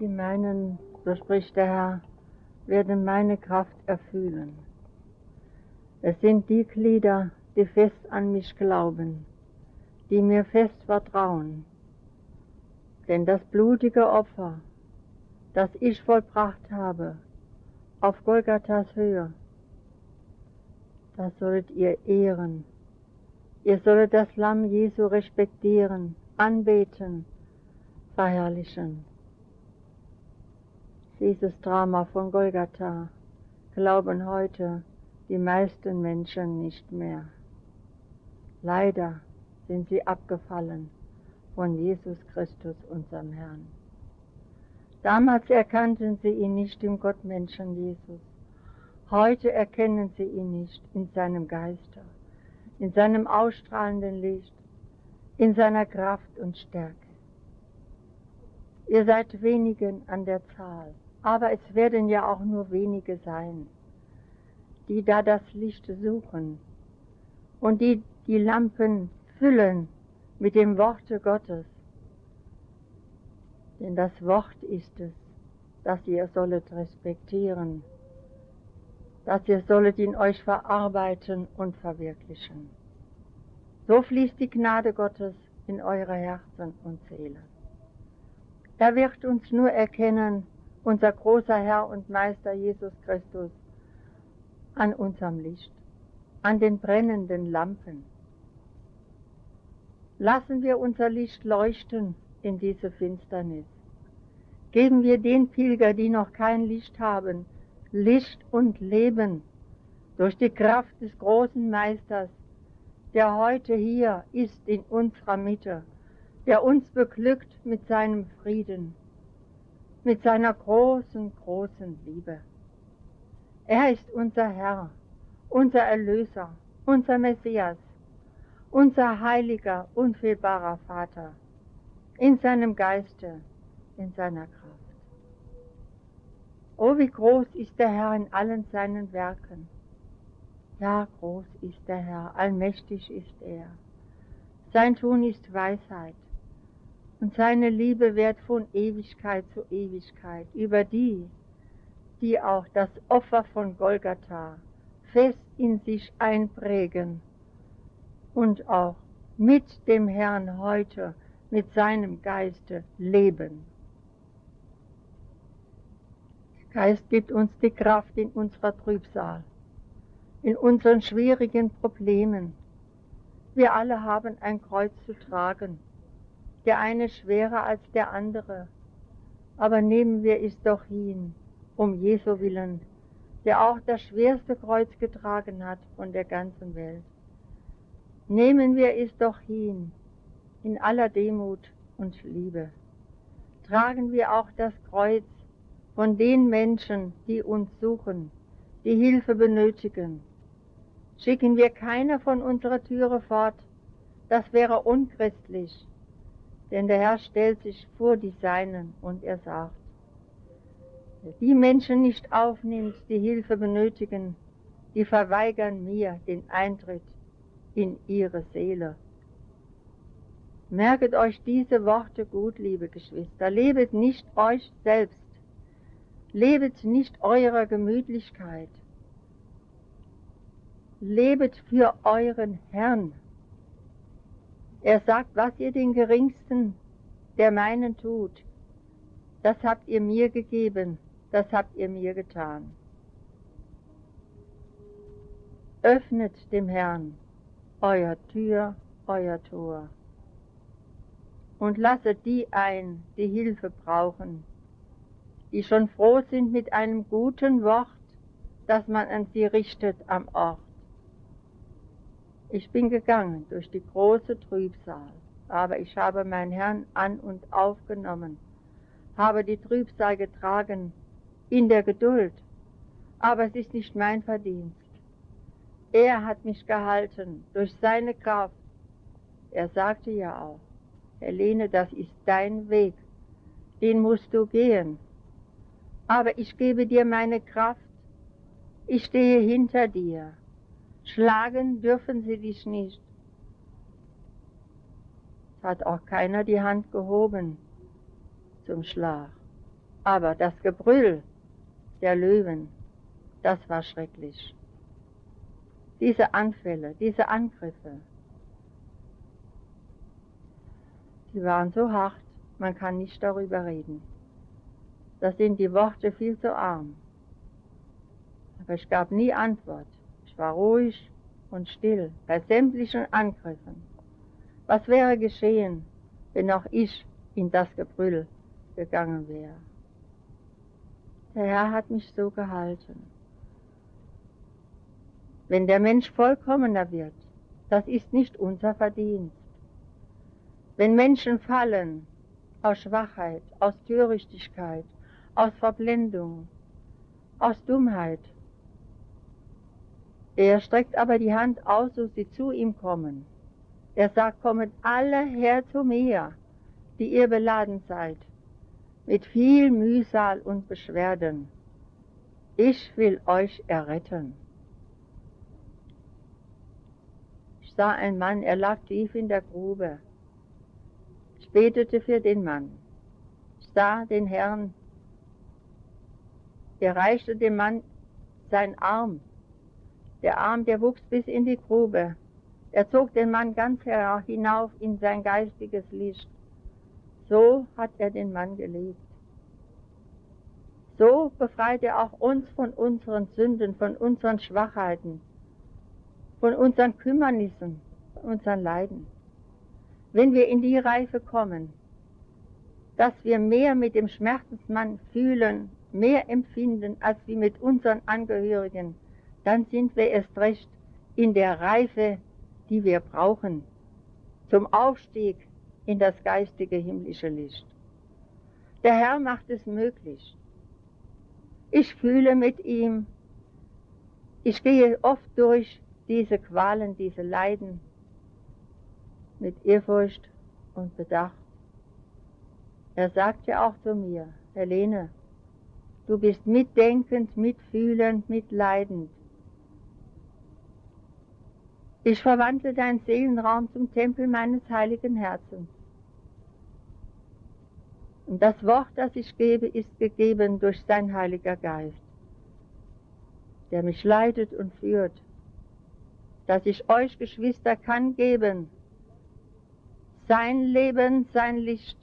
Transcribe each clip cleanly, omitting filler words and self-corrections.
die meinen, so spricht der Herr, werden meine Kraft erfüllen. Es sind die Glieder, die fest an mich glauben, die mir fest vertrauen. Denn das blutige Opfer, das ich vollbracht habe, auf Golgathas Höhe, das sollt ihr ehren. Ihr sollt das Lamm Jesu respektieren, anbeten, verherrlichen. Dieses Drama von Golgatha glauben heute die meisten Menschen nicht mehr. Leider sind sie abgefallen von Jesus Christus, unserem Herrn. Damals erkannten sie ihn nicht im Gottmenschen Jesus. Heute erkennen sie ihn nicht in seinem Geiste, in seinem ausstrahlenden Licht, in seiner Kraft und Stärke. Ihr seid wenigen an der Zahl, aber es werden ja auch nur wenige sein, die da das Licht suchen und die die Lampen füllen mit dem Worte Gottes. Denn das Wort ist es, das ihr sollet respektieren, das ihr sollet in euch verarbeiten und verwirklichen. So fließt die Gnade Gottes in eure Herzen und Seelen. Er wird uns nur erkennen, unser großer Herr und Meister Jesus Christus, an unserem Licht, an den brennenden Lampen. Lassen wir unser Licht leuchten in diese Finsternis. Geben wir den Pilger, die noch kein Licht haben, Licht und Leben durch die Kraft des großen Meisters, der heute hier ist in unserer Mitte, der uns beglückt mit seinem Frieden, mit seiner großen, großen Liebe. Er ist unser Herr, unser Erlöser, unser Messias, unser heiliger, unfehlbarer Vater, in seinem Geiste, in seiner Kraft. Oh, wie groß ist der Herr in allen seinen Werken. Ja, groß ist der Herr, allmächtig ist er. Sein Tun ist Weisheit und seine Liebe währt von Ewigkeit zu Ewigkeit über die, die auch das Opfer von Golgatha fest in sich einprägen und auch mit dem Herrn heute, mit seinem Geiste leben. Der Geist gibt uns die Kraft in unserer Trübsal, in unseren schwierigen Problemen. Wir alle haben ein Kreuz zu tragen, der eine schwerer als der andere, aber nehmen wir es doch hin, um Jesu willen, der auch das schwerste Kreuz getragen hat von der ganzen Welt. Nehmen wir es doch hin, in aller Demut und Liebe. Tragen wir auch das Kreuz von den Menschen, die uns suchen, die Hilfe benötigen. Schicken wir keiner von unserer Türe fort, das wäre unchristlich, denn der Herr stellt sich vor die Seinen und er sagt, wer die Menschen nicht aufnimmt, die Hilfe benötigen, die verweigern mir den Eintritt in ihre Seele. Merket euch diese Worte gut, liebe Geschwister, lebet nicht euch selbst, lebet nicht eurer Gemütlichkeit, lebet für euren Herrn. Er sagt, was ihr den Geringsten der meinen tut, das habt ihr mir gegeben, das habt ihr mir getan. Öffnet dem Herrn euer Tür, euer Tor und lasset die ein, die Hilfe brauchen, die schon froh sind mit einem guten Wort, das man an sie richtet am Ort. Ich bin gegangen durch die große Trübsal, aber ich habe meinen Herrn an und aufgenommen, habe die Trübsal getragen in der Geduld, aber es ist nicht mein Verdienst. Er hat mich gehalten durch seine Kraft. Er sagte ja auch, Helene, das ist dein Weg, den musst du gehen. Aber ich gebe dir meine Kraft, ich stehe hinter dir. Schlagen dürfen sie dich nicht. Es hat auch keiner die Hand gehoben zum Schlag. Aber das Gebrüll der Löwen, das war schrecklich. Diese Anfälle, diese Angriffe, die waren so hart, man kann nicht darüber reden. Da sind die Worte viel zu arm. Aber ich gab nie Antwort. Ich war ruhig und still bei sämtlichen Angriffen. Was wäre geschehen, wenn auch ich in das Gebrüll gegangen wäre? Der Herr hat mich so gehalten. Wenn der Mensch vollkommener wird, das ist nicht unser Verdienst. Wenn Menschen fallen aus Schwachheit, aus Törichtigkeit, aus Verblendung, aus Dummheit, er streckt aber die Hand aus, so sie zu ihm kommen. Er sagt, kommet alle her zu mir, die ihr beladen seid, mit viel Mühsal und Beschwerden. Ich will euch erretten. Ich sah einen Mann, er lag tief in der Grube. Ich betete für den Mann. Ich sah den Herrn, er reichte dem Mann seinen Arm. Der Arm, der wuchs bis in die Grube. Er zog den Mann ganz hinauf in sein geistiges Licht. So hat er den Mann geliebt. So befreit er auch uns von unseren Sünden, von unseren Schwachheiten, von unseren Kümmernissen, von unseren Leiden. Wenn wir in die Reife kommen, dass wir mehr mit dem Schmerzensmann fühlen, mehr empfinden, als wir mit unseren Angehörigen, dann sind wir erst recht in der Reife, die wir brauchen, zum Aufstieg in das geistige himmlische Licht. Der Herr macht es möglich. Ich fühle mit ihm, ich gehe oft durch diese Qualen, diese Leiden mit Ehrfurcht und Bedacht. Er sagt ja auch zu mir, Helene, du bist mitdenkend, mitfühlend, mitleidend. Ich verwandle deinen Seelenraum zum Tempel meines heiligen Herzens. Und das Wort, das ich gebe, ist gegeben durch sein Heiliger Geist, der mich leitet und führt, dass ich euch, Geschwister, kann geben, sein Leben, sein Licht.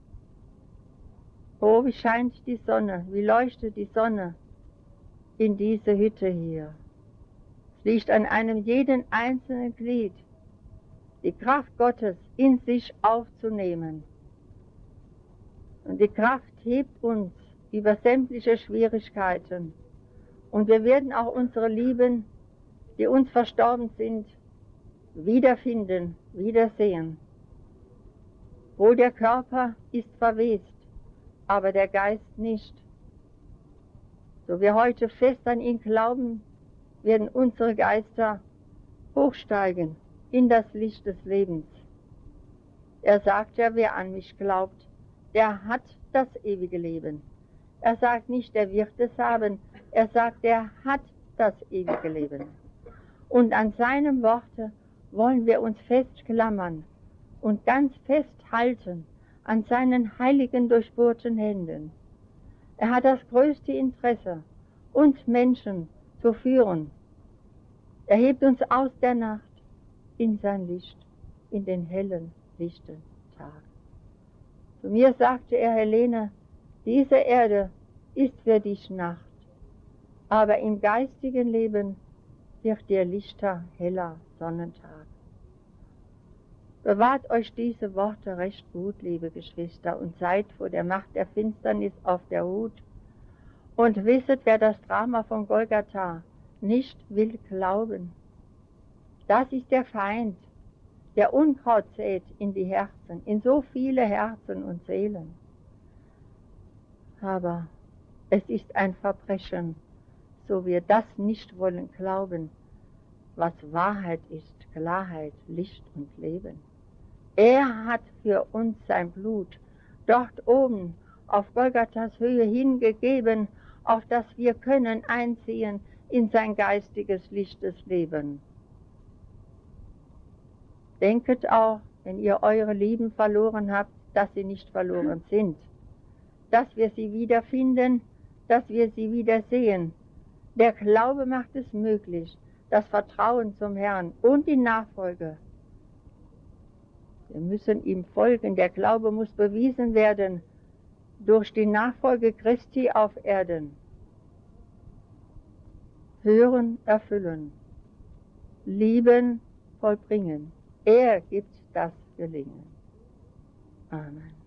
Oh, wie scheint die Sonne, wie leuchtet die Sonne in diese Hütte hier. Es liegt an einem jeden einzelnen Glied, die Kraft Gottes in sich aufzunehmen. Und die Kraft hebt uns über sämtliche Schwierigkeiten. Und wir werden auch unsere Lieben, die uns verstorben sind, wiederfinden, wiedersehen. Wohl der Körper ist verwest, aber der Geist nicht. So wir heute fest an ihn glauben, werden unsere Geister hochsteigen in das Licht des Lebens. Er sagt ja, wer an mich glaubt, der hat das ewige Leben. Er sagt nicht, der wird es haben, er sagt, der hat das ewige Leben. Und an seinem Worte wollen wir uns festklammern und ganz festhalten an seinen heiligen, durchbohrten Händen. Er hat das größte Interesse, uns Menschen zu führen. Er hebt uns aus der Nacht in sein Licht, in den hellen, lichten Tag. Zu mir sagte er, Helene, diese Erde ist für dich Nacht, aber im geistigen Leben wird dir lichter, heller Sonnentag. Bewahrt euch diese Worte recht gut, liebe Geschwister, und seid vor der Macht der Finsternis auf der Hut und wisset, wer das Drama von Golgatha nicht will glauben. Das ist der Feind, der Unkraut sät in die Herzen, in so viele Herzen und Seelen. Aber es ist ein Verbrechen, so wir das nicht wollen glauben, was Wahrheit ist, Klarheit, Licht und Leben. Er hat für uns sein Blut dort oben auf Golgathas Höhe hingegeben, auf das wir können einziehen in sein geistiges lichtes Leben. Denket auch, wenn ihr eure Lieben verloren habt, dass sie nicht verloren sind. dass wir sie wiederfinden, dass wir sie wiedersehen. Der Glaube macht es möglich, das Vertrauen zum Herrn und die Nachfolge. Wir müssen ihm folgen. Der Glaube muss bewiesen werden durch die Nachfolge Christi auf Erden. Hören, erfüllen, lieben, vollbringen. Er gibt das Gelingen. Amen.